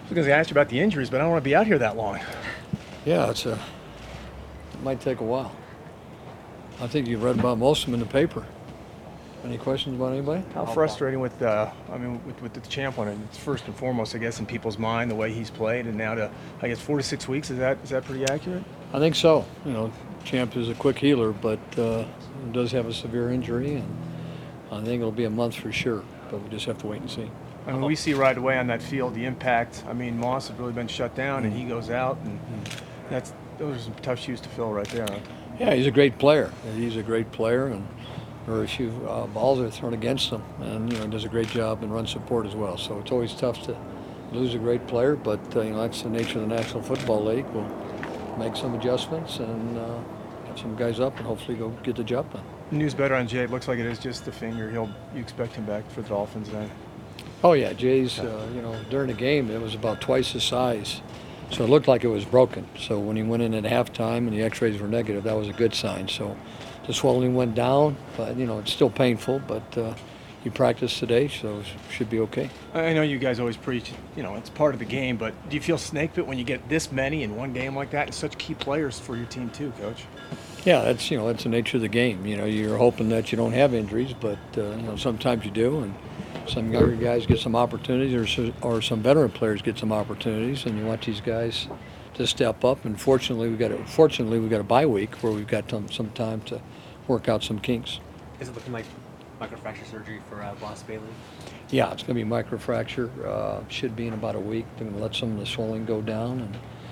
was going to ask you about the injuries, but I don't want to be out here that long. Yeah, it might take a while. I think you've read about most of them in the paper. Any questions about anybody? How frustrating with the Champlin, and it's first and foremost, I guess, in people's mind, the way he's played, and now to, I guess, 4 to 6 weeks, is that pretty accurate? I think so. Champ is a quick healer, but he does have a severe injury, and I think it'll be a month for sure, but we just have to wait and see. I mean, we see right away on that field the impact. I mean, Moss has really been shut down, and he goes out, and those are some tough shoes to fill right there. Huh? Yeah, he's a great player. He's a great player, and very few balls are thrown against him, and does a great job in run support as well. So it's always tough to lose a great player, but that's the nature of the National Football League. We'll make some adjustments and get some guys up, and hopefully go get the job done. News better on Jay. It looks like it is just the finger. You expect him back for the Dolphins then? Oh yeah, Jay's. During the game, it was about twice the size, so it looked like it was broken. So when he went in at halftime and the X-rays were negative, that was a good sign. So the swelling went down, but it's still painful. But he practiced today, so should be okay. I know you guys always preach, it's part of the game. But do you feel snake bit when you get this many in one game like that, and such key players for your team too, Coach? Yeah, that's the nature of the game. You're hoping that you don't have injuries, but sometimes you do, and some younger guys get some opportunities, or some veteran players get some opportunities, and you want these guys to step up. And fortunately, we got a bye week where we've got some time to work out some kinks. Is it looking like microfracture surgery for Boss Bailey? Yeah, it's going to be microfracture. Should be in about a week. They're going to let some of the swelling go down,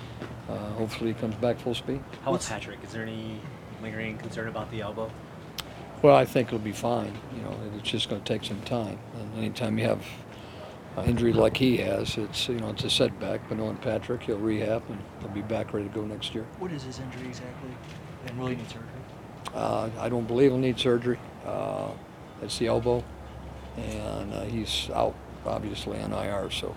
and hopefully he comes back full speed. How about Patrick? Is there any lingering concern about the elbow? Well, I think it'll be fine. It's just going to take some time. And anytime you have an injury like he has, it's a setback. But knowing Patrick, he'll rehab and he'll be back ready to go next year. What is his injury exactly? And will he need surgery? I don't believe he'll need surgery. It's the elbow, and he's out obviously on IR. So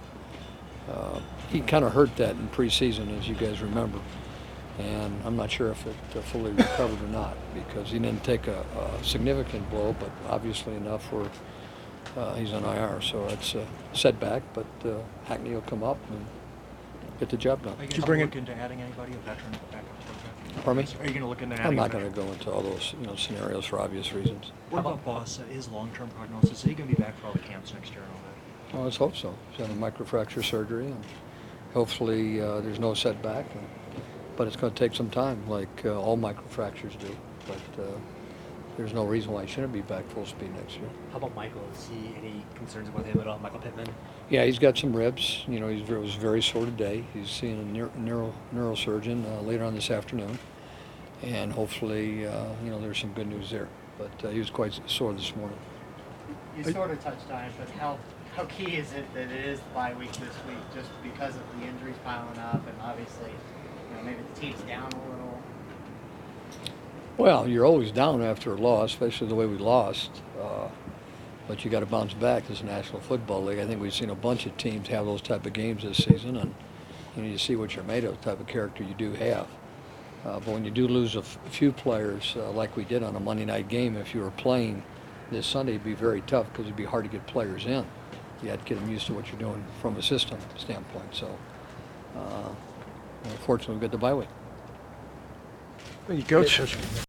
he kind of hurt that in preseason, as you guys remember. And I'm not sure if it fully recovered or not, because he didn't take a significant blow, but obviously enough where he's on IR. So it's a setback, but Hackney will come up and get the job done. Are you going to look into adding anybody, a veteran backup quarterback? Pardon me? Are you going to look into adding I'm not going to go into all those scenarios for obvious reasons. What about Boss? His long-term prognosis? Is he going to be back for all the camps next year and all that? Well, let's hope so. He's having microfracture surgery, and hopefully there's no setback. But it's going to take some time, like all microfractures do. But there's no reason why he shouldn't be back full speed next year. How about Michael? Is he any concerns about him at all? Michael Pittman? Yeah, he's got some ribs. He was very sore today. He's seeing a neurosurgeon later on this afternoon, and hopefully, there's some good news there. But he was quite sore this morning. You sort of touched on it, but how key is it that it is the bye week this week, just because of the injuries piling up, and obviously, maybe the team's down a little? Well, you're always down after a loss, especially the way we lost. But you got to bounce back as a National Football League. I think we've seen a bunch of teams have those type of games this season, and you see what you're made of, the type of character you do have. But when you do lose a few players, like we did on a Monday night game, if you were playing this Sunday, it'd be very tough because it'd be hard to get players in. You had to get them used to what you're doing from a system standpoint. So, fortunately, we got the bye week. Thank you, Coach.